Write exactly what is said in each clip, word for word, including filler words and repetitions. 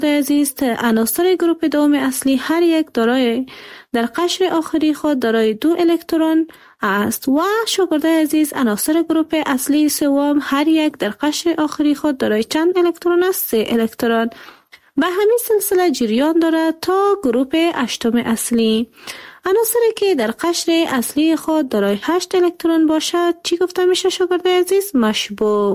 عزیز عناصر گروپ دوم اصلی هر یک دارای در قشر آخری خود دارای دو الکترون است و شاگردای عزیز عناصر گروپ اصلی سوم هر یک در قشر آخری خود دارای چند الکترون است؟ سه الکترون. به همین سلسله جریان دارد تا گروپ هشتم اصلی. عناصری که در قشر اصلی خود دارای هشت الکترون باشد چی گفته میشه شاگردای عزیز؟ مشبوع.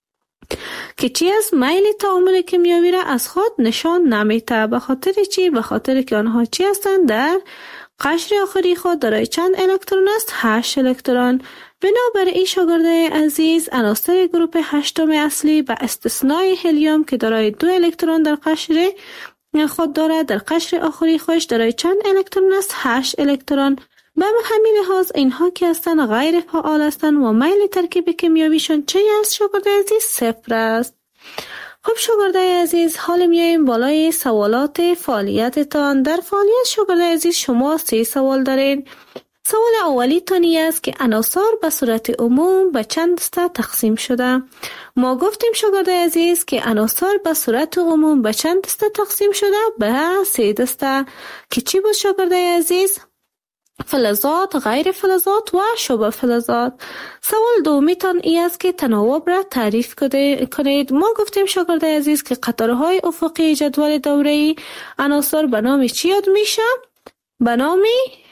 که چی از میل تعامل کیمیایی را از خود نشان نمیده. به خاطر چی؟ به خاطر که آنها چی هستند؟ در قشر آخری خود دارای چند الکترون است؟ هشت الکترون. بنابراین شاگردای عزیز عناصر گروپ هشتم اصلی به استثنای هلیوم که دارای دو الکترون در قشر خود دارد در قشر آخری خودش دارای چند الکترون است؟ هشت الکترون. به همین لحاظ اینها که هستند غیر فعال هستند و میل ترکیب کیمیاییشون چه است شاگردای عزیز؟ صفر است. خب شاگردای عزیز حال میاییم بالای سوالات فعالیتتان. در فعالیت شاگردای عزیز شما سه سوال دارین. سوال اولی تانی است که عناصر به صورت عموم به چند دسته تقسیم شده. ما گفتیم شاگردای عزیز که عناصر به صورت عموم به چند دسته تقسیم شده؟ به سه دسته. که چی بود شاگردای عزیز؟ فلزات، غیر فلزات و شبه فلزات. سوال دومی تان ای است که تناوب را تعریف کنید. ما گفتیم شاگردای عزیز که قطارهای افقی جدول دوره‌ای عناصر به نام چی یاد میشه؟ به نام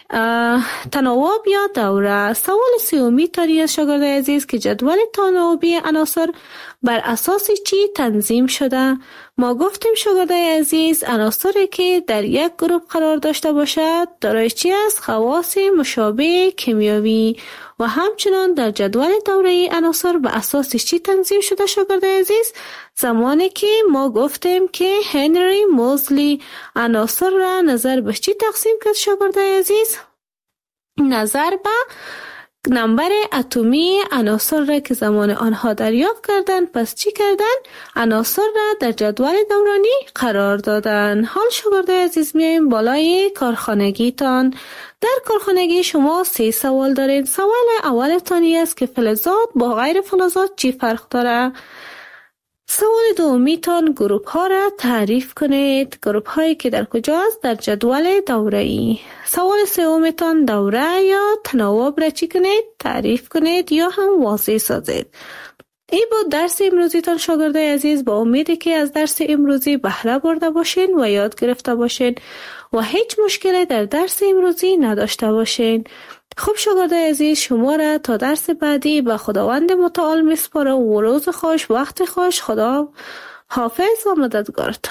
تناوب یا دوره. سوال سومی تان است شاگردای عزیز که جدول تناوبی عناصر بر اساس چی تنظیم شده؟ ما گفتیم شاگردای عزیز عناصری که در یک گروه قرار داشته باشد دارای چی است؟ خواص مشابه کیمیایی. و همچنان در جدول دوره‌ای عناصر به اساس چی تنظیم شده شاگردای عزیز؟ زمانی که ما گفتیم که هنری موزلی عناصر را نظر به چی تقسیم کرد شاگردای عزیز؟ نظر به نمبر اتمی عناصر را که زمان آنها دریافت کردن. پس چی کردن؟ عناصر را در جدول دورانی قرار دادن. حال شاگردای عزیز میایم بالای کارخانگی تان. در کارخانگی شما سه سوال دارین. سوال اول تانی است که فلزات با غیر فلزات چی فرق داره؟ سوال دومی تان گروپ ها را تعریف کنید. گروپ هایی که در کجاست؟ در جدول دوره‌ای. سوال سوم تان دوره یا تناوب را چی کنید؟ تعریف کنید یا هم واضح سازید. این بود درس امروزی تان شاگردای عزیز. با امیدی که از درس امروزی بهره برده باشین و یاد گرفته باشین و هیچ مشکلی در درس امروزی نداشته باشین. خب شاگردای عزیز شما را تا درس بعدی به خداوند متعال میسپارم و روز خوش وقت خوش. خدا حافظ و مددگارتان.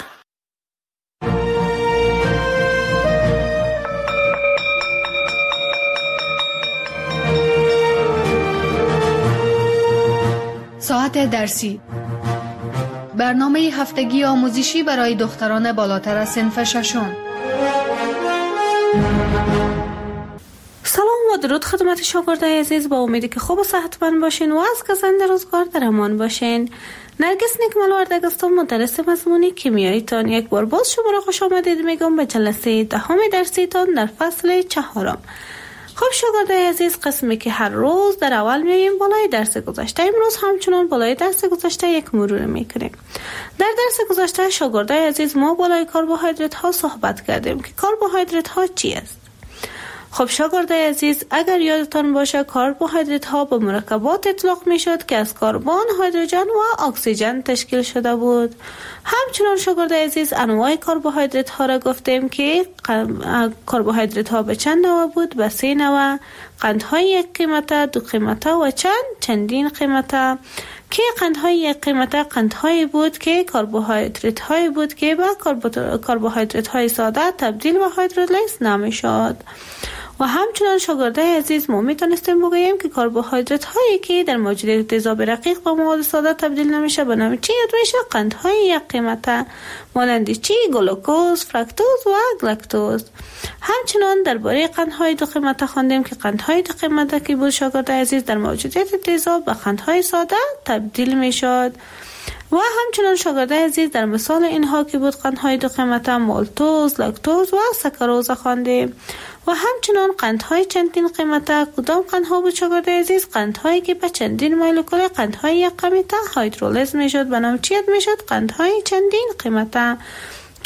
ساعت درسی، برنامه هفتگی آموزشی برای دختران بالاتر از صنف ششم. سلام و درود خدمت شاگردای عزیز. با امیدی که خوب و صحتمند باشین و از گزند روزگار در امان باشین. نرگس نیکمل وردگستم مدرس مضمون کیمیایی تان. یک بار باز شما را خوش آمدید میگم به جلسه دهم درسی تان در فصل چهارم. خب شاگردای عزیز قسمی که هر روز در اول میایم بالای درس گذشته. امروز همچنان بالای درس گذشته یک مرور میکنیم. در درس گذشته شاگردای عزیز ما بالای کربوهیدرات ها صحبت کردیم که کربوهیدرات ها چی است؟ خب شاگردای عزیز اگر یادتان باشه کربوهیدرات ها به مرکبات اطلاق می شد که از کربن، هیدروژن و اکسیژن تشکیل شده بود. همچنان شاگردای عزیز انواع کربوهیدرات ها را گفتیم که کربوهیدرات ها به چند نوع بود؟ به سه نوع. قندهای یک قیمته، دو قیمته و چند چندین قیمته. که قندهای یک قیمته قندهایی بود که کربوهیدرات هایی بود که به کربوهیدرات های ساده تبدیل به هیدرولیز نمی شد. و همچنان شاگردای عزیز ما میتونستیم بگوییم که کربوهیدرات هایی که در موجودیت تیزاب رقیق به مواد ساده تبدیل نمیشه به نام چی یاد میشه؟ قندهای یک قیمته، مانند چی؟ گلوکوز، فرکتوز و گلاکتوز. همچنان درباره قندهای دو قیمته خواندیم که قندهای دو قیمته که بود شاگردای عزیز در موجودیت تیزاب به قندهای ساده تبدیل میشد. و همچنان شاگردای عزیز در مثال اینها که بود قندهای دو قیمته مالتوز، لاکتوز و ساکاروز خواندیم. و همچنان قندهای چندین قیمته کدام قندها بود شاگردای عزیز؟ قندهایی که به چندین مولکول قندهای یک قیمته هیدرولیز میشد به نام چی یاد میشد؟ قندهای چندین قیمته.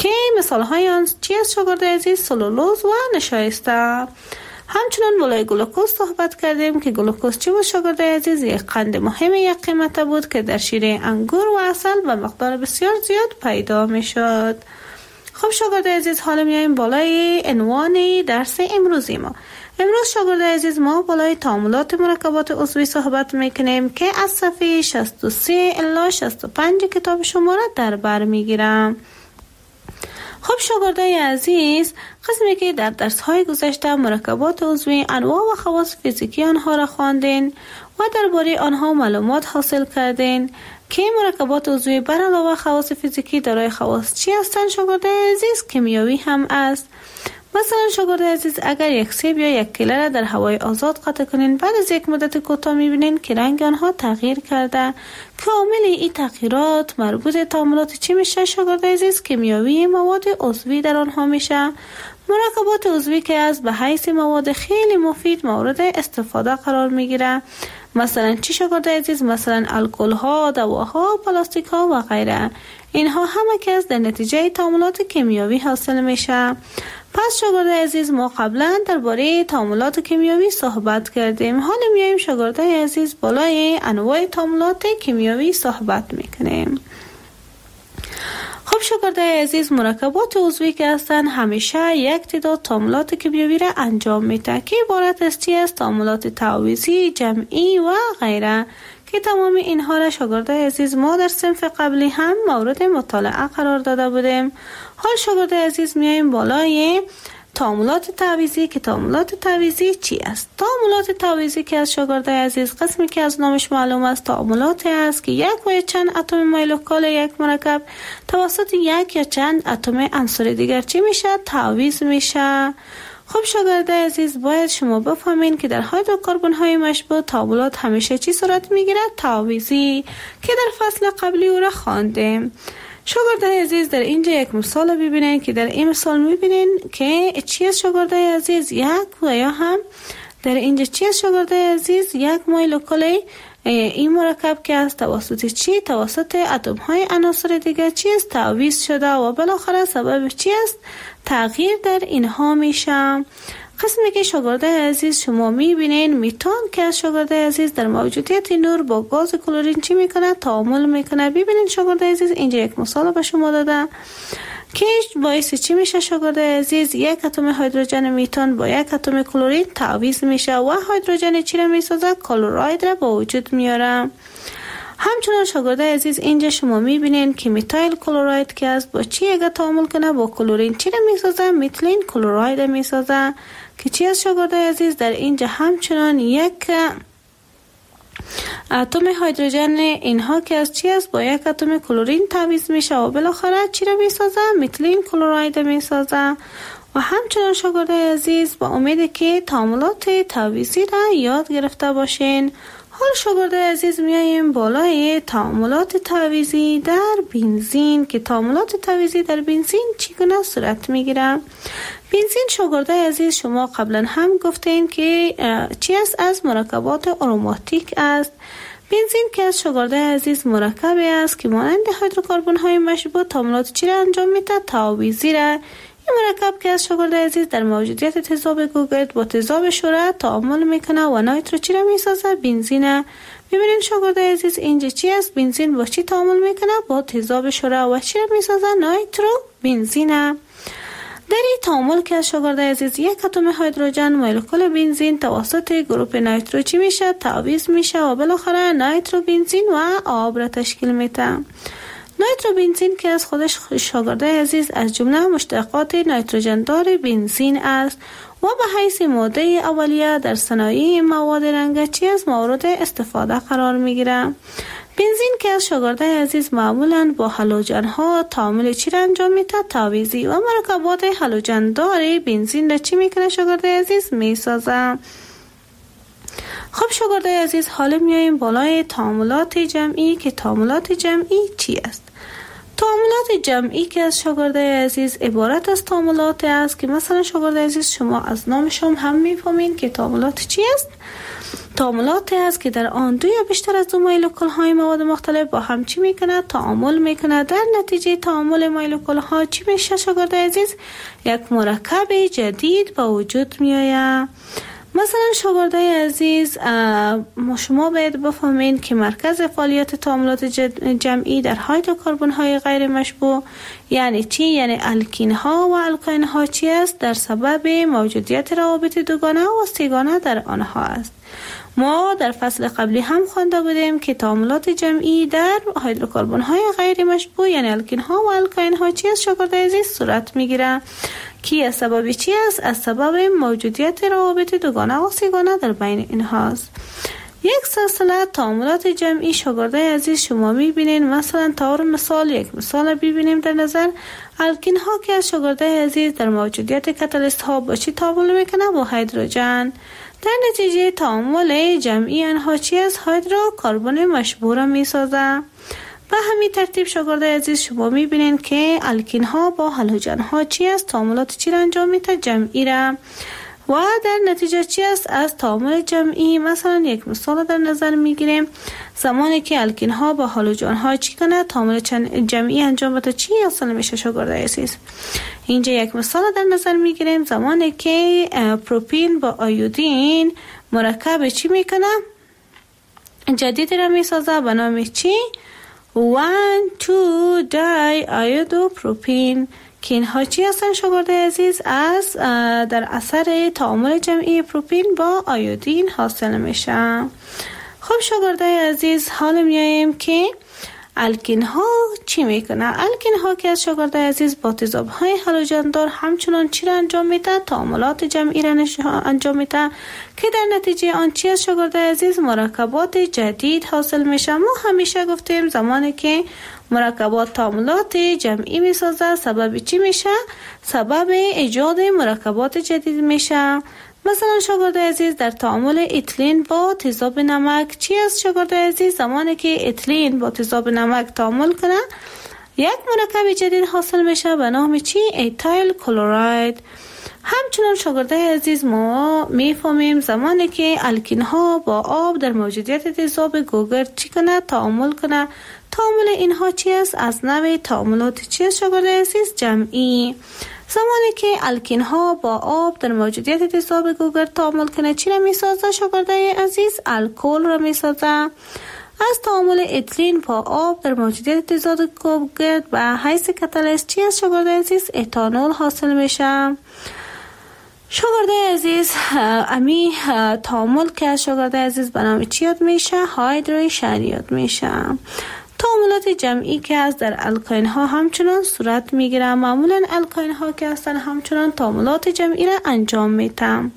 که مثال های آن چی است شاگرد عزیز؟ سلولوز و نشایسته. همچنان بالای گلوکوز صحبت کردیم که گلوکوز چی بود شاگرد عزیز؟ یک قند مهم یک قیمته بود که در شیره انگور و عسل به مقدار بسیار زیاد پیدا می شد. خب شاگرد عزیز حالا میایم بالای عنوان درس امروزی ما. امروز شاگرد عزیز ما بالای تعاملات مرکبات عضوی صحبت میکنیم که از صفحه شصت و سه الی شصت و پنج کتاب شما را در بر میگیرم. خب شاگردای عزیز، قسمی که در درس های گذشته مرکبات عضوی انواع و خواص فیزیکی آنها را خواندین و درباره آنها معلومات حاصل کردین که مرکبات عضوی بر علاوه خواص فیزیکی دارای خواص چی هستند شاگردای عزیز؟ کیمیایی هم است. مثلا شاگرد عزیز اگر یک سیب یا یک کیله را در هوای آزاد قطع کنین، بعد از یک مدت کوتاه میبینین که رنگ آنها تغییر کرده که عامل این تغییرات مربوط تعاملات چی میشه شاگرد عزیز؟ کیمیایی مواد عضوی در آنها میشه. مرکبات عضوی که از به حیث مواد خیلی مفید مورد استفاده قرار میگیره. مثلا چی شاگرد عزیز؟ مثلا الکل ها، دواها، پلاستیک ها و غیره. اینها همه که از در نتیجه تعاملات کیمیایی حاصل میشه. پس شاگرد عزیز ما قبلا درباره تعاملات کیمیایی صحبت کردیم. حالا میایم شاگرد عزیز بالای انواع تعاملات کیمیایی صحبت میکنیم. خب شاگرد عزیز مرکبات عضوی که هستن همیشه یک تعداد تعاملات کیمیایی را انجام میده که عبارت از چی است؟ تعاملات تعویضی، جمعی و غیره که تمام اینها را شاگرد عزیز ما در صنف قبلی هم مورد مطالعه قرار داده بودیم. حال شاگرد عزیز میایم بالای تعاملات تعویضی که تعاملات تعویضی چی است؟ تعاملات تعویضی که از شاگرد عزیز قسمی که از نامش معلوم است تعاملاتی است که یک و چند اتم مایلوکال یک مرکب توسط یک یا چند اتم عنصر دیگر چی میشه؟ تعویض میشه. خب شاگرد عزیز باید شما بفهمین که در هیدروکربن های مشبوع تعاملات همیشه چی صورت میگیره؟ تعویضی که در فصل قبلی او را خواندیم. شاگرد عزیز در اینجا یک مثال ببینین که در این مثال میبینین که چی است شاگرد عزیز؟ یک و یا هم در اینجا چی است شاگرد عزیز؟ یک مایلوکال این مرکب که از توسط چی؟ توسط اتم های عناصر دیگر چی است؟ تعویض شده و بالاخره سبب چی است؟ تغییر در اینها میشه. قسمی که شاگرد عزیز شما میبینین میتان که از شاگرد عزیز در موجودیت نور با گاز کلورین چی میکنه؟ تعامل میکنه. ببینین شاگرد عزیز اینجا یک مثال به شما داده که باعث چی میشه شاگرد عزیز؟ یک اتم هیدروژن میتان با یک اتم کلورین تعویض میشه و هیدروژن چی را میسازه؟ کلوراید را با وجود میاره. همچنان شاگرد عزیز اینجا شما میبینین که میتایل کلوراید که از با چی اگه تعامل کنه با کلورین چی را میسازه؟ میتیلین کلوراید را میسازه که چی از شاگرد عزیز در اینجا همچنان یک اتم هیدروژن اینها که از چی است؟ با یک اتم کلورین تعویض میشه و بالاخره چی را میسازه؟ میتیلین کلوراید میسازه. و همچنان شاگرد عزیز با امید که تعاملات تعویضی را یاد گرفته باشین. حال شاگرد عزیز میاییم بالای تعاملات تعویضی در بنزین که تعاملات تعویضی در بنزین چگونه صورت میگیره؟ بنزین شاگرد عزیز شما قبلا هم گفتین که چی است؟ از مرکبات آروماتیک است. بنزین که از شاگرد عزیز مرکبی است که مانند هیدروکربن های مشبوع تعاملات چی را انجام میده؟ تعویضی را. این مرکب که از شاگرد عزیز در موجودیت تذاب گوگرد با تذاب شوره تعامل میکنه و نایترو چی را میسازه؟ بنزینه. ببینید شاگرد عزیز اینجا چی است؟ بنزین با چی تعامل میکنه؟ با تذاب شوره و چی را میسازه؟ نایترو بنزینه. در این تعامل که از شاگرد عزیز یک اتم هیدروژن مولکول بنزین توسط گروپ نایترو چی میشه؟ تعویض میشه و بالاخره نایترو بنزین و آب را تشکیل میده. نایترو بنزین که از خودش شاگرد عزیز از جمله مشتقات نایتروژن دار بنزین است و به حیث ماده اولیه در صنایع مواد رنگچی از مورد استفاده قرار میگیره. بنزین که از شاگرد عزیز معمولاً با هالوژن ها تعامل چی را انجام میده؟ تعویضی و مرکبات هالوژن دار بنزین را چی میکنه شاگرد عزیز؟ میسازه. خب شاگرد عزیز حالا میاییم بالای تعاملات جمعی که تعاملات جمعی چی است؟ تعاملات جمعی که از شاگردای عزیز عبارت از تعاملات است که مثلا شاگردای عزیز شما از نامشون هم میفهمین که تعاملات چی است. تعاملاتی است که در آن دو یا بیشتر از دو مولکول های مواد مختلف با هم چی میکنه؟ تعامل میکنه. در نتیجه تعامل مولکول ها چی میشه شاگردای عزیز؟ یک مرکب جدید با وجود میآید. مثلا شاگردای عزیز شما باید بفهمین که مرکز فعالیت تعاملات جمعی در هیدروکربن های غیر مشبوع یعنی چی؟ یعنی الکین ها و الکاین ها چی است؟ در سبب موجودیت روابط دوگانه و سه‌گانه در آنها است. ما در فصل قبلی هم خوانده بودیم که تعاملات جمعی در هیدروکربن های غیر مشبوع یعنی الکین ها و الکاین ها چی است شاگردای عزیز؟ صورت میگیره که از سبب چی است؟ از سبب موجودیت روابط دوگانه و سه‌گانه در بین اینهاست. یک سلسله تعاملات جمعی شاگردای عزیز شما میبینین. مثلا طور مثال یک مثال ببینیم در نظر. الکین ها که از شاگردای عزیز در موجودیت کاتالیست ها با چی تعامل میکنه؟ با هیدروژن. در نتیجه تعامل جمعی آنها چی است؟ هیدروکربن مشبوع را میسازه. به همین ترتیب شاگردای عزیز شما میبینین که الکین ها با هالوژن ها چی است؟ تعاملات چی را انجام میده؟ جمعی را. و در نتیجه چی است؟ از تعامل جمعی مثلا یک مثال در نظر میگیریم. زمانی که الکین ها با هالوژن ها چی کنه؟ تعامل جمعی انجام بده چی حاصل میشه شاگردای عزیز؟ اینجا یک مثال در نظر میگیریم. زمانی که پروپین با آیودین مرکب چی میکنه؟ جدید را میسازه به نام چی؟ وان تو دای آیودو پروپین که اینها چی هستن شاگردای عزیز؟ از در اثر تعامل جمعی پروپین با آیودین حاصل میشه. خب شاگردای عزیز حالا میاییم که الکین ها چی میکنه؟ الکین ها که از شاگردای عزیز با تضاد های هالوژن دار همچنان چی را انجام میده؟ تعاملات جمعی را انجام میده که در نتیجه آن چی از شاگردای عزیز؟ مرکبات جدید حاصل میشه. ما همیشه گفتیم زمانی که مرکبات تعاملات جمعی میسازه سبب چی میشه؟ سبب ایجاد مرکبات جدید میشه. مثلا شاگردای عزیز در تعامل اتیلن با تیزاب نمک چی است شاگردای عزیز؟ زمانی که اتیلن با تیزاب نمک تعامل کنه یک مرکب جدید حاصل میشه به نام چی؟ ایتایل کلراید. همچنان شاگردای عزیز ما میفهمیم زمانی که الکین ها با آب در موجودیت تیزاب گوگرد چی کنه؟ تعامل کنه. تعامل اینها چی است؟ از نوع تعاملات چی است شاگردای عزیز؟ جمعی. زمانی که الکین ها با آب در موجودیت تیزاب گوگرد تعامل کنه چی را میسازه شاگردای عزیز؟ الکل را میسازه. از تعامل اتیلن با آب در موجودیت تیزاب گوگرد به حیث کاتالیست چی است شاگردای عزیز؟ اتانول حاصل میشه. شاگردای عزیز امی تعامل که از شاگردای عزیز به نام چی یاد میشه؟ هایدریشن یاد میشه. تعاملات جمعی که از در الکاین ها همچنان صورت میگیره. معمولا الکاین ها که هستن همچنان تعاملات جمعی را انجام میدن.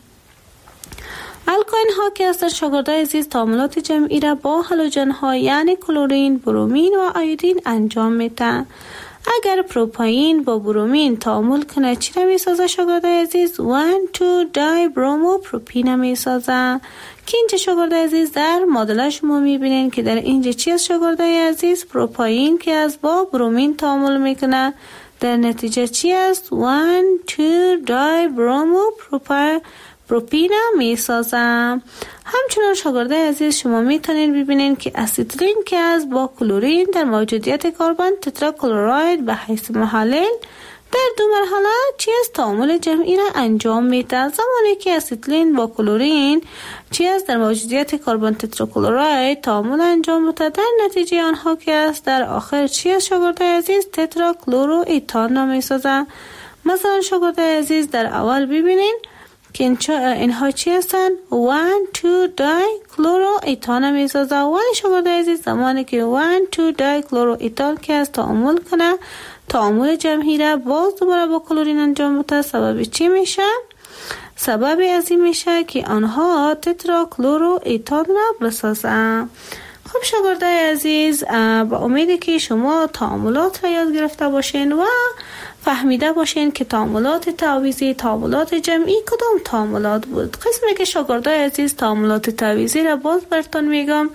الکاین ها که هستن شاگردای عزیز تعاملات جمعی را با هالوژن ها یعنی کلورین، برومین و آیودین انجام میدن. اگر پروپاین با برومین تعامل کنه چی را میسازه شاگردای عزیز؟ وان تو دای برومو پروپین میسازه که اینجا شاگردای عزیز در مدل شما میبینین که در اینجا چی است شاگردای عزیز؟ پروپاین که از با برومین تعامل میکنه در نتیجه چی است؟ وان تو دای برومو پروپین میسازه. همچنان شاگردای عزیز شما میتونین ببینین که اسیتیلین که از با کلورین در موجودیت کربن تترا کلراید به حیث محلل در دو مرحله چی است؟ تعامل جمعی را انجام میده. زمانی که اسیتیلین با کلورین چی است؟ در موجودیت کربن تترا کلراید تعامل انجام میده در نتیجه آنها که است در آخر چی است شاگردای عزیز؟ تترا کلورو ایتان میسازه. مثلا شاگردای عزیز در اول ببینین که اینها چی هستن؟ وان تو دای کلورو ایتان میسازه. ولی شاگردای عزیز زمانی که وان تو دای کلورو ایتان که از تعامل کنه تعامل جمعی را باز دوباره با کلورین انجام میده سبب چی میشه؟ سبب از این میشه که آنها تترا کلورو ایتان را بسازن. خب شاگردای عزیز با امیدی که شما تعاملات را یاد گرفته باشین و فهمیده باشین که تعاملات تعویضی، تعاملات جمعی کدام تعاملات بود. قسمی که شاگردای عزیز تعاملات تعویضی را باز براتون میگم.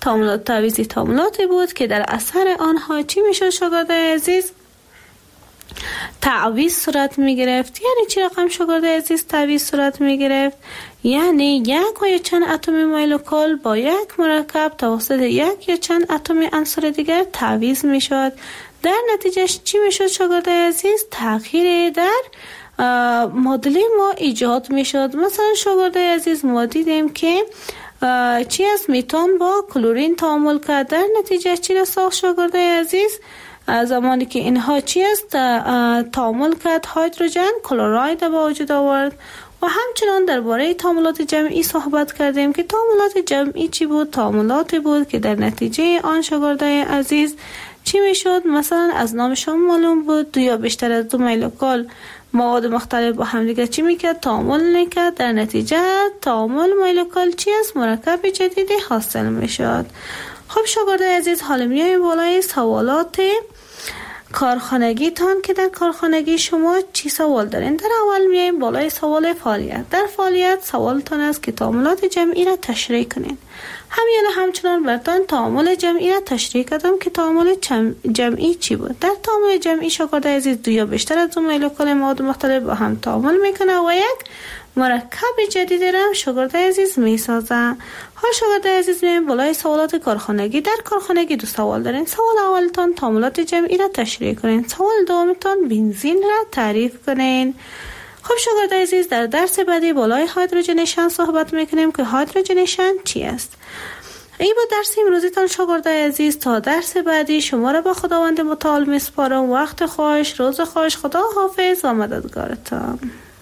تعاملات تعویضی تعاملاتی بود که در اثر آنها چی میشد شاگردای عزیز؟ تعویض صورت می گرفت. یعنی چی رقم شاگردای عزیز تعویض صورت می گرفت؟ یعنی یک و یا چند اتم مولکول با یک مرکب توسط یک یا چند اتم عنصر دیگر تعویض می شد. در نتیجهش چی می شد شاگردای عزیز؟ تغییر در معادله ما ایجاد می شد. مثلا شاگردای عزیز ما دیدیم که چی است؟ میتان با کلورین تعامل کرد. در نتیجه چی را ساخت شاگردای عزیز؟ زمانی که اینها چی است تعامل کرد هیدروژن کلراید به وجود آورد. و همچنان درباره تعاملات جمعی صحبت کردیم که تعاملات جمعی چی بود؟ تعاملاتی بود که در نتیجه آن شاگردای عزیز چی میشد؟ مثلا از نامشان معلوم بود دو یا بیشتر از دو مولکول مواد مختلف با هم دیگه چی میکرد؟ تعامل میکرد. در نتیجه تعامل مولکول چی است؟ مرکب جدیدی حاصل میشد. خب شاگردای عزیز حالا میایم بالای سوالات کارخانگی تان که در کارخانگی شما چی سوال دارین؟ در اول میایم بالای سوال فعالیت. در فعالیت سوالتان است که تعاملات جمعی را تشریح کنین. همین همچنان براتون تعامل جمعی را تشریح کردم که تعامل جمعی چی بود. در تعامل جمعی شاگردای عزیز دو یا بیشتر از دو مولکول مواد مختلف با هم تعامل میکنه و یک مرکب جدید را شاگردای عزیز میسازه. ها شاگردای عزیز میایم بالای سوالات کارخانگی. در کارخانگی دو سوال دارین. سوال اولتان تعاملات جمعی را تشریح کنین. سوال دومتان بنزین را تعریف کنین. خب شاگردای عزیز در درس بعدی بالای هیدروژنیشن صحبت میکنیم که هیدروژنیشن چی است. ای با درس امروزیتان شاگردای عزیز تا درس بعدی شما را با خداوند متعال میسپارم. وقت خوش، روز خوش، خدا حافظ و مددگارتان.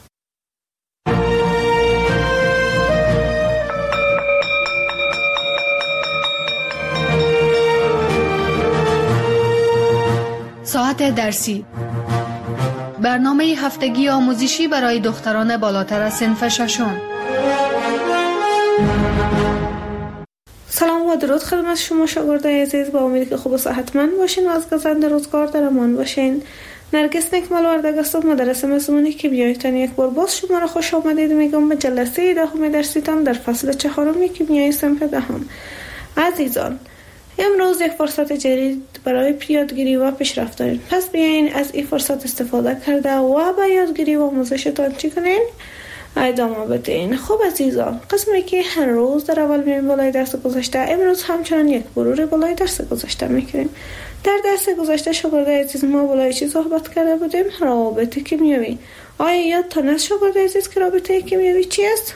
ساعت درسی برنامه هفتگی آموزشی برای دختران بالاتر از صنف ششم. سلام و درود خدمت شما شاگردای عزیز. با امید که خوب و صحتمند باشین و از گذشته روزگار در امان باشین. نرگس نکمل وردگ هستم، مدرس مضمونی که بیایتان یک بار باز شما را خوش آمدید میگم به جلسه دهم درسیتان در فصل چهارم کیمیای صنف دهم. عزیزان امروز یک فرصت جدید برای یادگیری و پیشرفت دارین. پس بیاین از این فرصت استفاده کرده و با یادگیری و آموزشتان چی کنین؟ ادامه بدین. خب عزیزان قسمی که هر روز در اول میایم بالای درس گذشته، امروز همچنان یک مرور بالای درس گذشته میکنیم. در درس گذشته شاگردای عزیز ما بالای چی صحبت کرده بودیم؟ رابطه کیمیایی. آیا یادتان است شاگردای عزیز که رابطه کیمیایی چی است؟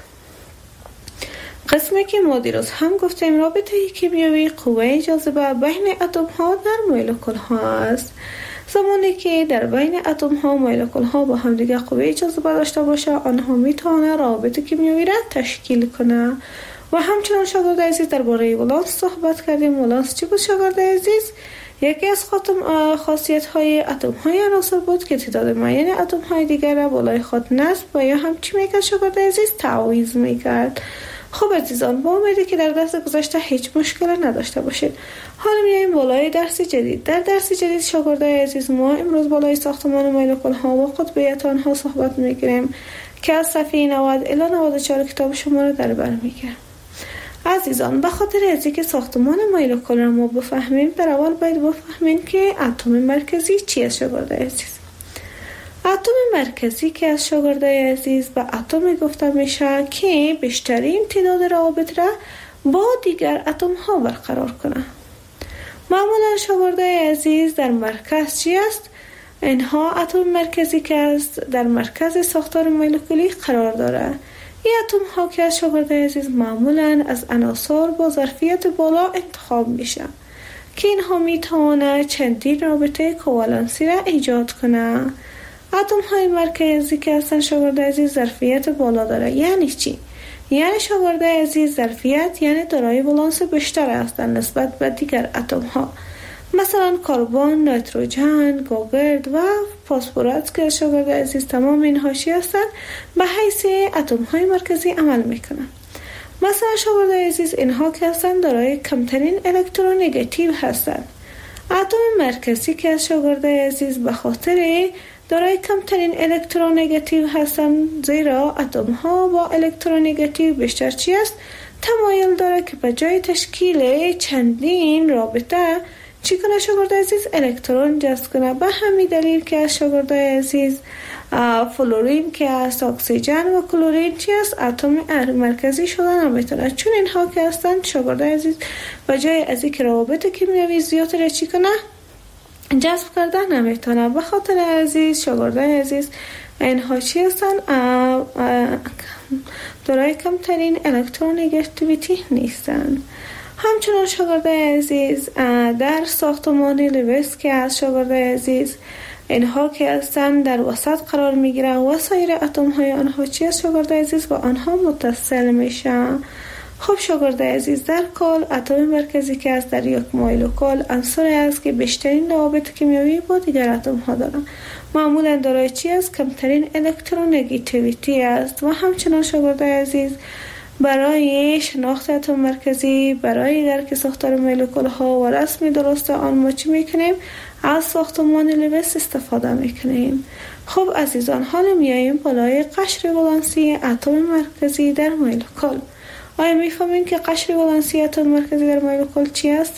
قسمی که ما دیروز هم گفتیم رابطه کیمیایی قوه جاذبه بین اتم ها در مولکول ها است. زمانی که در بین اتم ها و مولکول ها با هم دیگه قوه جاذبه داشته باشه، آنها میتونه رابطه کیمیایی را تشکیل کنه. و همچنان شاگردای عزیز درباره ولانس صحبت کردیم. ولانس چی بود شاگردای عزیز؟ یکی از خاصیت های اتم های عناصر بود که تعداد معین اتم های دیگر را بالای خود نصب و یا هم چی میکرد شاگردای عزیز؟ تعویض میکرد. خب عزیزان با امیدی که در درس گذشته هیچ مشکل نداشته باشید. حالا میایم بالای درس جدید. در درس جدید شاگردای عزیز ما امروز بالای ساختمان مولکول ها و قطبیت آنها صحبت میکنیم که از صفحه نود الی نود و چهار کتاب شما را در بر میگیرم. عزیزان به خاطر از اینکه ساختمان مولکول را ما بفهمیم، در اول باید بفهمیم که اتم مرکزی چی است شاگردای عزیز. اتم مرکزی که از شاگردای عزیز به اتم گفته میشه که بیشترین تعداد روابط را با دیگر اتم ها برقرار کنه. معمولا شاگردای عزیز در مرکز چی است؟ اینها اتم مرکزی که است در مرکز ساختار مولکولی قرار داره. این اتم ها که از شاگردای عزیز معمولا از عناصر با ظرفیت بالا انتخاب میشه که اینها میتونه چندین رابطه کوالنسی را ایجاد کنه. اتم های مرکزی که هستن شاگردای عزیز ظرفیت بالا داره. یعنی چی؟ یعنی شاگردای عزیز ظرفیت یعنی دارای ولانس بیشتر هستن نسبت به دیگر اتم ها. مثلا کربن، نیتروژن، گوگرد و فسفرس که شاگردای عزیز تمام اینها چی هستن؟ به حیث اتم های مرکزی عمل میکنن. مثلا شاگردای عزیز اینها که هستن دارای کمترین الکترونگاتیو هستن. اتم مرکزی که از شاگردای عزیز به خاطر دارای کمترین الکترونگاتیو هستن، زیرا اتم ها با الکترونگاتیو بیشتر چی است؟ تمایل داره که به جای تشکیل چندین رابطه چی کنه شاگرد عزیز؟ الکترون جذب کنه. به همین دلیل که از شاگرد عزیز فلورین که است، اکسیژن و کلورین چی است؟ اتم مرکزی شدن نمیتونه، چون اینها که هستند شاگرد عزیز به جای از اینکه روابط کیمیایی زیاد را چی کنه جذب کرده نمیتونه. به خاطر عزیز شاگرد عزیز اینها چی هستن؟ دارای کمترین الکترونگیتیویتی نیستن. همچنان شاگرد عزیز در ساختمان لوئیس که از شاگرد عزیز اینها که هستن در وسط قرار میگیرن و سایر اتم های آنها چی است شاگرد عزیز؟ و آنها متصل میشن. خب شاگرد عزیز در کل اتم مرکزی که است در یک مولکول عنصری است که بیشترین روابط کیمیایی با دیگر اتم ها دارند. معمولا دارای چی است؟ کمترین الکترونگیتیویتی است. و همچنان شاگرد عزیز برای شناخت اتم مرکزی، برای درک ساختار مولکول ها و رسم درست آن ما چی میکنیم؟ از ساختمان لوئیس استفاده میکنیم. خب عزیزان حالا میاییم بالای قشر ولانسی اتم مرکزی در مولکول. آیا میفهمین که قشر ولانسی اتم مرکزی در مولکول چی است؟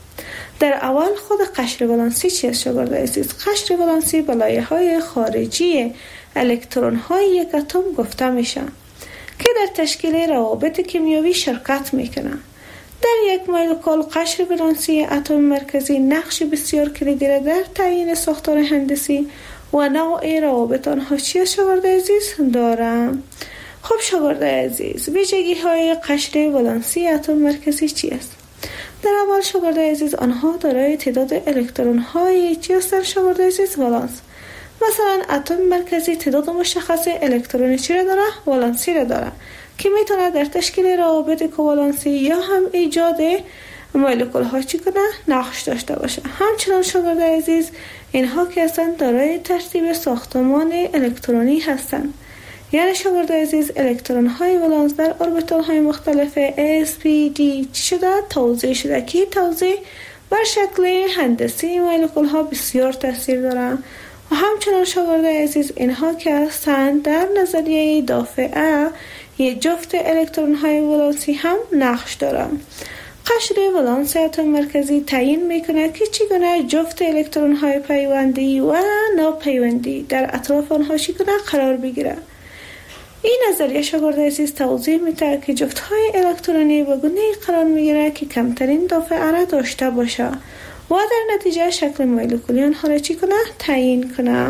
در اول خود قشر ولانسی چی است شاگرد عزیز؟ قشر ولانسی به لایه‌های خارجی الکترون های یک اتم گفته میشه که در تشکیل روابط کیمیایی شرکت میکنن. در یک مولکول قشر ولانسی اتم مرکزی نقش بسیار کلیدی را در تعیین ساختار هندسی و نوع روابط آنها چی است شاگرد عزیز دارم. خب شاگرد عزیز ویژگی های قشر ولانسی اتم مرکزی چی است؟ در اول شاگرد عزیز آنها دارای تعداد الکترون های چی است شاگرد عزیز؟ ولانس. مثلا اتم مرکزی تعداد مشخص الکترون چی را داره؟ ولانسی را داره که میتونه در تشکیل روابط کوالنسی یا هم ایجاد مولکول ها چی کنه؟ نقش داشته باشه. همچنان شاگرد عزیز اینها که هستند دارای ترتیب ساختمان الکترونی هستند. یعنی شاگرد عزیز الکترون های ولانس در اوربیتال های مختلف اس پی دی چی شده؟ توزیع شده که توزیع بر شکل هندسی مولکول ها بسیار تاثیر داره. و همچنان شاگرد عزیز اینها که هستند در نظریه دافعه یک جفت الکترون های ولانسی هم نقش دارند. قشر ولانس اتم مرکزی تعیین میکنه که چگونه جفت الکترون های پیوندی و ناپیوندی در اطراف آنها چگونه قرار بگیره. این نظریه شاگرد عزیز توضیح میده که جفت های الکترونی به گونه قرار میگیره که کمترین دافعه را داشته باشه و در نتیجه شکل مولکولی آنها را چی کنه؟ تعیین کنه.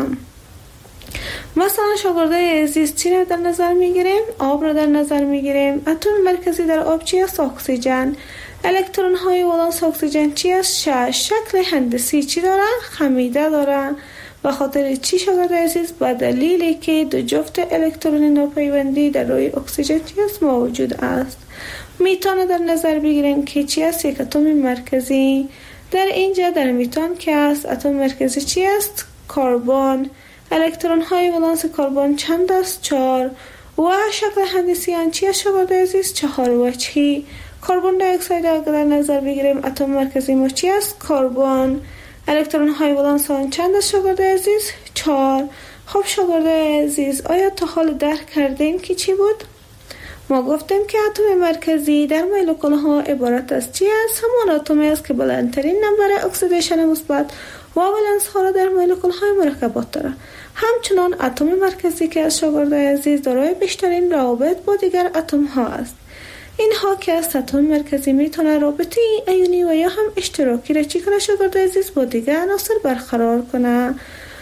مثلا شاگرد عزیز چی را در نظر میگیریم؟ آب را در نظر میگیریم. اتم مرکزی در آب چی است؟ اکسیژن. الکترون های ولانس اکسیژن چی است؟ شکل هندسی چی داره؟ خمیده داره. به خاطر چی شاگرد عزیز؟ به دلیلی که دو جفت الکترون ناپیوندی در روی اکسیژن چی است؟ موجود است. میتان در نظر بگیریم که چی است؟ یک اتم مرکزی. در اینجا در میتان که است اتم مرکزی چی است؟ کربن. الکترون های ولانس کربن چند است؟ چهار. و شکل هندسی آن چی است شاگرد عزیز؟ چهار وجهی. کربن دی اکساید اگر در نظر بگیریم اتم مرکزی ما چی است؟ کربن. الکترون های ولانس آن چند است شاگرد عزیز؟ چهار. خب شاگرد عزیز آیا تا حال درک کردیم که چی بود؟ ما گفتیم که اتم مرکزی در مولکول ها عبارت از چی است؟ همان اتمی است که بلندترین نمبر اکسیدیشن مثبت و ولنس ها را در مولکول های مرکبات داره. همچنان اتم مرکزی که از شاگرد عزیز دارای بیشترین روابط با دیگر اتم ها است. اینها که از اتم مرکزی میتونه رابطه ایونی و یا هم اشتراکی را چی کنه شاگرد عزیز؟ با دیگر عناصر برقرار کنه.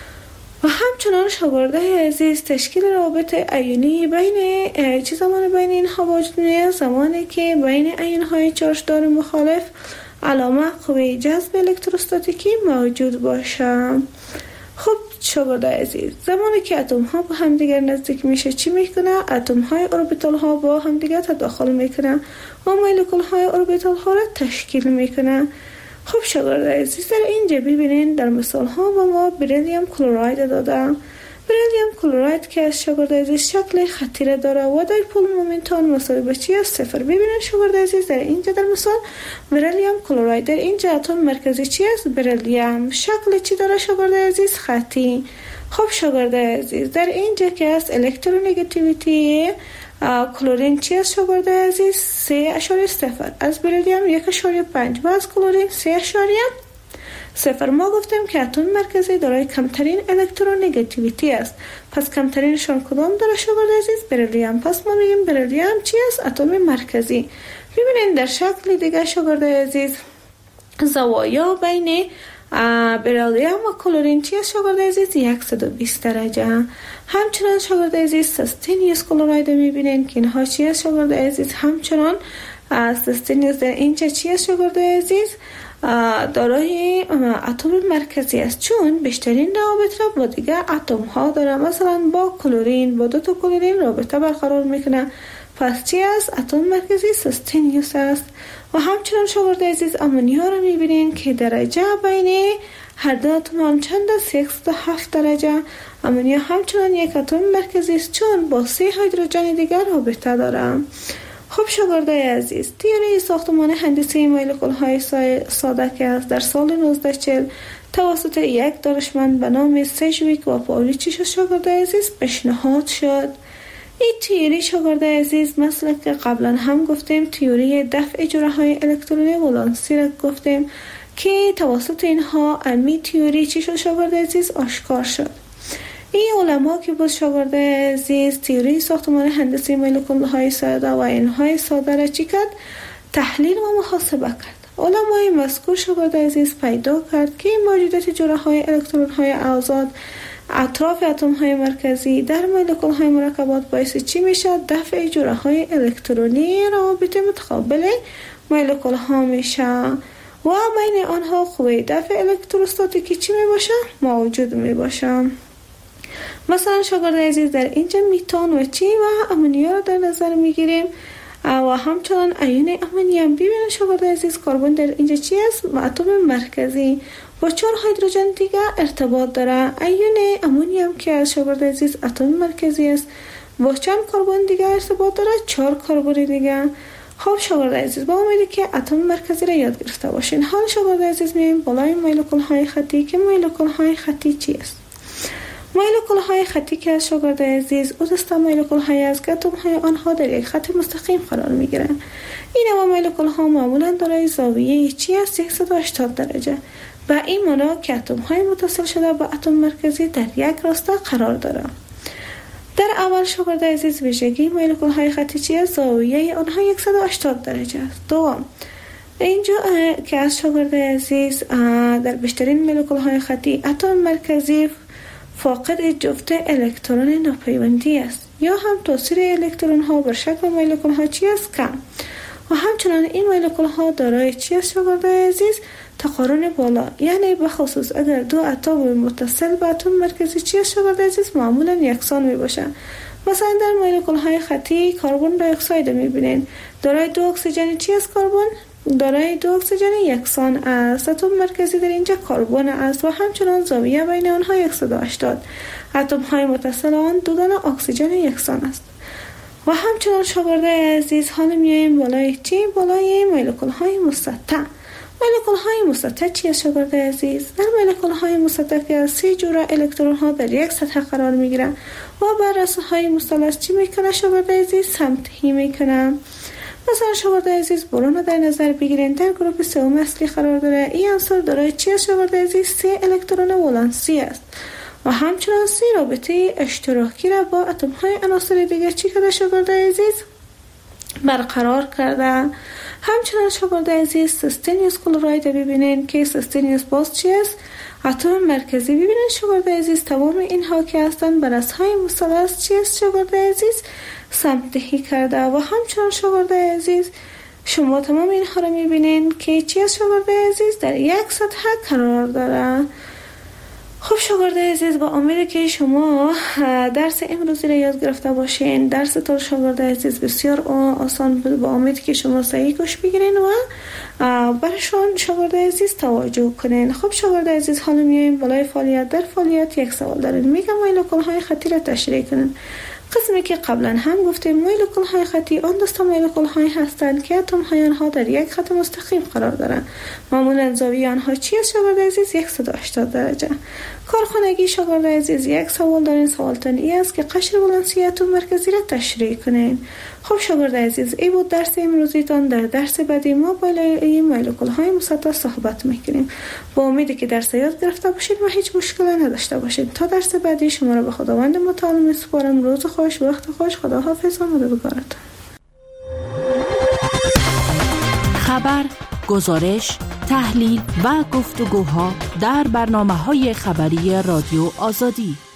و همچنان شاگرد عزیز تشکیل روابط ایونی بین چه زمان بین اینها وجود میاد؟ زمانی که بین ایون های چارجدار مخالف علامه قوه جذب الکتروستاتیکی موجود باشه. خب شاگرد عزیز زمانی که اتم ها با هم دیگر نزدیک میشه چی میکنه؟ اتم های اوربیتال ها با هم دیگر تداخل میکنه و مولکول های اوربیتال ها را تشکیل میکنه. خب شاگرد عزیز در اینجا ببینین در مثال ها با ما بریلیوم کلراید دادم. بریلیوم کلراید که از شاگرد عزیز شکل خطی داره و در پول مومنتان مساوی به چی است؟ صفر. ببینین شاگرد عزیز در اینجا در مثال بریلیوم کلراید در اینجا اتم مرکزی چی است؟ بریلیوم. شکل چی داره شاگرد عزیز؟ خطی. خب شاگرده عزیز، در اینجا که است الکترونگاتیویتی کلورین چی است شاگرده عزیز؟ سه اشاریه صفر، از بریلیوم یک اشاریه پنج و از کلورین سه اشاریه صفر. ما گفتیم که اتم مرکزی دارای کمترین الکترونگاتیویتی است. پس کمترینشان کدام داره شاگرده عزیز؟ بریلیوم. پس ما میگیم بریلیوم چی است؟ اتم مرکزی. ببینید در شکل دیگه شاگرده عزیز، زوایا بین بریلیوم و کلورین چی است شاگرده عزیز؟ صد و بیست درجه. همچنان شاگرده عزیز سستینیوس کلوراید میبینین که اینها چی است شاگرده عزیز؟ همچنان سستینیوس در اینجا چی است شاگرده عزیز؟ دارای اتم مرکزی است، چون بیشترین روابط را با دیگر اتم ها داره. مثلا با کلورین، با دو تا کلورین رابطه برقرار میکنه. پس چی است؟ اتم مرکزی سستینیوس است. و همچنان شاگرده عزیز امونیا را میبینین که درجه بین هر دو اتم چند است؟ صد و هفت درجه. امونیا همچنان یک اتم مرکزی است، چون با سه هیدروژن دیگر رابطه داره. خب شاگرده عزیز، تئوری ساختمان هندسی مولکول های ساده که است در سال نوزده صد و چهل توسط یک دانشمند به نام سجویک و پاولیچ شاگرده عزیز پیشنهاد شد. این تئوری شاگرده عزیز مثل که قبلا هم گفتیم تئوری دفع جرعه های الکترونی ولانسی را گفتیم که توسط اینها امی تئوری چی شد شاگرده عزیز؟ آشکار شد. این علما که بود شاگرده عزیز تئوری ساختمان هندسی مولکول های ساده و اینهای ساده را چی کرد؟ تحلیل و محاسبه کرد. علمای مذکور شاگرده عزیز پیدا کرد که موجودیت جرعه های الکترون های آزاد اطراف اتم های مرکزی در مولکول های مرکبات باعث چی میشه؟ دفع جرعه های الکترونی روابط متقابل مولکول ها میشه و بین آنها قوه دفع الکتروستاتیکی چی میباشه؟ موجود میباشه. مثلا شاگرده عزیز در اینجا میتان و چی و امونیا را در نظر میگیریم و همچنان ایون امونیم. ببینید شاگرده عزیز کربن در اینجا چی است؟ اتم مرکزی با چهار هیدروژن دیگه ارتباط داره. ایون امونیم که از شاگرده عزیز اتم مرکزی است با چند کربن دیگه ارتباط داره؟ چهار کربن دیگه. خب شاگرده عزیز با امیدی که اتم مرکزی را یاد گرفته باشین. حال شاگرده عزیز میایم بالای مولکول های خطی که مولکول های خطی چی است؟ مولکول های خطی که از شاگرده عزیز او دسته مولکول های از که اتم های آنها در یک خط مستقیم قرار می گیرند. این نوع مولکول ها معمولا دارای زاویه چی است؟ صد و هشتاد درجه. و این معنا که اتم های متصل شده با اتم مرکزی در یک راسته قرار دارند. در اول شاگرده عزیز ویژگی مولکول های خطی چی است؟ زاویه آنها صد و هشتاد درجه است. دوم اینجا که از شاگرده عزیز در بیشترین مولکول های خطی اتم مرکزی فاقد جفت الکترون ناپیوندی است یا هم تاثیر الکترون ها بر شکل مولکول ها چی است؟ کم. و همچنان این مولکول ها دارای چی است شاگرده عزیز؟ تقارن بالا، یعنی به خصوص اگر دو اتم متصل به اتم مرکزی چی است شاگرده عزیز؟ معمولا یکسان می باشند. مثلا در مولکول های خطی کربن دی اکساید میبینین دارای دو اکسیژن چی است؟ کربن دارای دو اکسیژن یکسان است. اتم مرکزی در اینجا کربن است و همچنان زاویه بین آنها صد و هشتاد. اتم های متصل آن دو دانه اکسیژن یکسان است. و همچنان شاگرده عزیز حالا میایم بالای چی؟ بالای مولکول های مسطح. مولکول های مسطح چی است شاگرده عزیز؟ در مولکول های مسطح که سه جور الکترون ها در یک سطح قرار میگیرند و بر راسته های مثلث چی میکنه شاگرده عزیز؟ سمتهی میکنه. مثلا شاگرده عزیز برون در نظر بگیرین در گروپ سوم اصلی قرار داره. این عنصر دارای چی است شاگرده عزیز؟ سه الکترون ولانسی است و همچنان سه رابطه اشتراکی را با اتم های عناصر دیگر چی کرده شاگرده عزیز؟ برقرار کرده. همچنان شاگرده عزیز سستینیوس کلوراید ببینین که سستینیوس باز چی است؟ اتم مرکزی. ببینین شاگرده عزیز تمام اینها که هستند بر اسهای مثلث چی است شاگرده عزیز؟ سمتهی کرده. و همچنان شاگرده عزیز شما تمام اینها را میبینین که چی است شاگرده عزیز؟ در یک سطح قرار داره. خب شاگرده عزیز با امید که شما درس امروزی را یاد گرفته باشین. درس تر شاگرده عزیز بسیار آسان بود. با امید که شما صحیح گوش بگیرین و برشان شاگرده عزیز توجه کنین. خب شاگرده عزیز حالا میایم بالای فعالیت. در فعالیت یک سوال دارین. میگم مولکول های خطی را تشریح کنین. قسمی که قبلا هم گفتیم مولکول های خطی آن دسته مولکول های هستند که اتم های آنها در یک خط مستقیم قرار دارند. معمولا زاویه آنها چی است شاگرد عزیز؟ صد و هشتاد درجه. کارخانگی شاگرد عزیز، یک سوال دارین. سوالتان ای است که قشر ولانسی اتم مرکزی را تشریح کنین. خب شاگرد عزیز، ای بود درس امروزیتان. در درس بعدی ما بالای مولکول های مسطح صحبت میکنیم. با امیدی که درس یاد گرفته باشید و هیچ مشکلی نداشته باشید. تا درس بعدی شما را به خداوند متعال میسپارم. روز خوش، وقت خوش، خداحافظ و مددگارتان. خبر، گزارش، تحلیل و گفتگوها در برنامه‌های خبری رادیو آزادی.